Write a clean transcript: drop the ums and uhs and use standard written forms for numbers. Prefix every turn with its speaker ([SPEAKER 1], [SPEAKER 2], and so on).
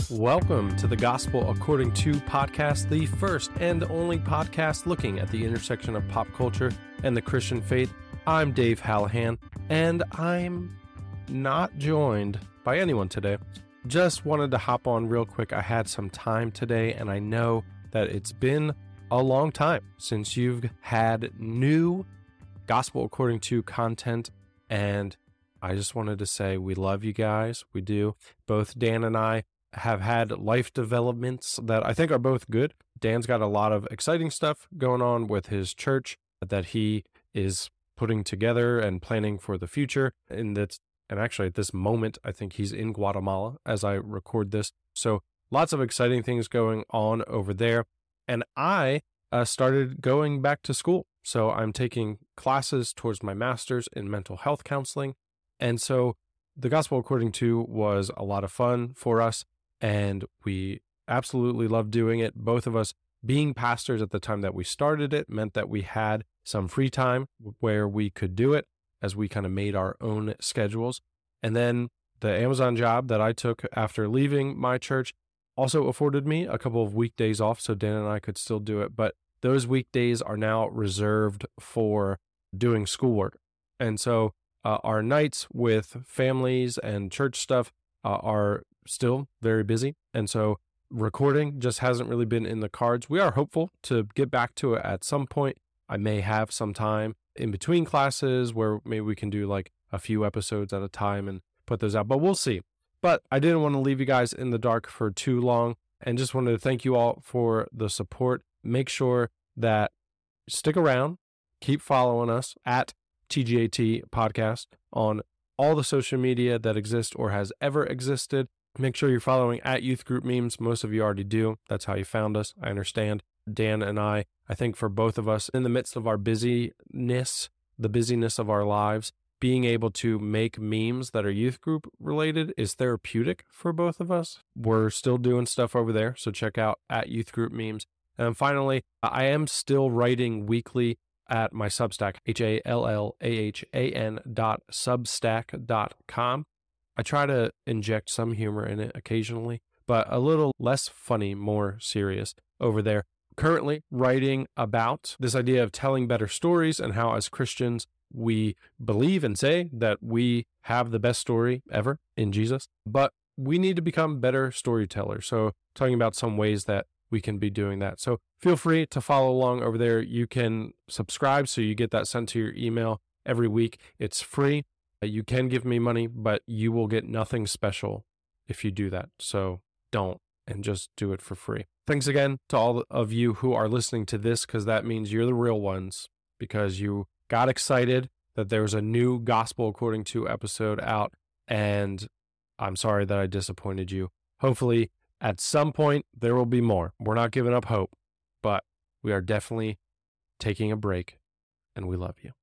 [SPEAKER 1] Welcome to the Gospel According to podcast, the first and only podcast looking at the intersection of pop culture and the Christian faith. I'm Dave Hallahan, and I'm not joined by anyone today. Just wanted to hop on real quick. I had some time today, and I know that it's been a long time since you've had new Gospel According to content, and I just wanted to say we love you guys. We do. Both Dan and I have had life developments that I think are both good. Dan's got a lot of exciting stuff going on with his church that he is putting together and planning for the future. And actually at this moment, I think he's in Guatemala as I record this. So lots of exciting things going on over there. And I started going back to school. So I'm taking classes towards my master's in mental health counseling. And so the Gospel According to was a lot of fun for us. And we absolutely loved doing it. Both of us being pastors at the time that we started it meant that we had some free time where we could do it as we kind of made our own schedules. And then the Amazon job that I took after leaving my church also afforded me a couple of weekdays off so Dan and I could still do it. But those weekdays are now reserved for doing schoolwork. And so our nights with families and church stuff are still very busy. And so recording just hasn't really been in the cards. We are hopeful to get back to it at some point. I may have some time in between classes where maybe we can do like a few episodes at a time and put those out, but we'll see. But I didn't want to leave you guys in the dark for too long and just wanted to thank you all for the support. Make sure that stick around, keep following us at TGAT Podcast on all the social media that exists or has ever existed. Make sure you're following at Youth Group Memes. Most of you already do. That's how you found us. I understand. Dan and I think for both of us, in the midst of our busyness, the busyness of our lives, being able to make memes that are youth group related is therapeutic for both of us. We're still doing stuff over there, so check out at Youth Group Memes. And finally, I am still writing weekly at my Substack, HALLAHAN.substack.com. I try to inject some humor in it occasionally, but a little less funny, more serious over there. Currently writing about this idea of telling better stories and how as Christians we believe and say that we have the best story ever in Jesus, but we need to become better storytellers. So talking about some ways that we can be doing that. So feel free to follow along over there. You can subscribe so you get that sent to your email every week. It's free. You can give me money, but you will get nothing special if you do that. So don't, and just do it for free. Thanks again to all of you who are listening to this, because that means you're the real ones, because you got excited that there was a new Gospel According to episode out, and I'm sorry that I disappointed you. Hopefully, at some point, there will be more. We're not giving up hope, but we are definitely taking a break, and we love you.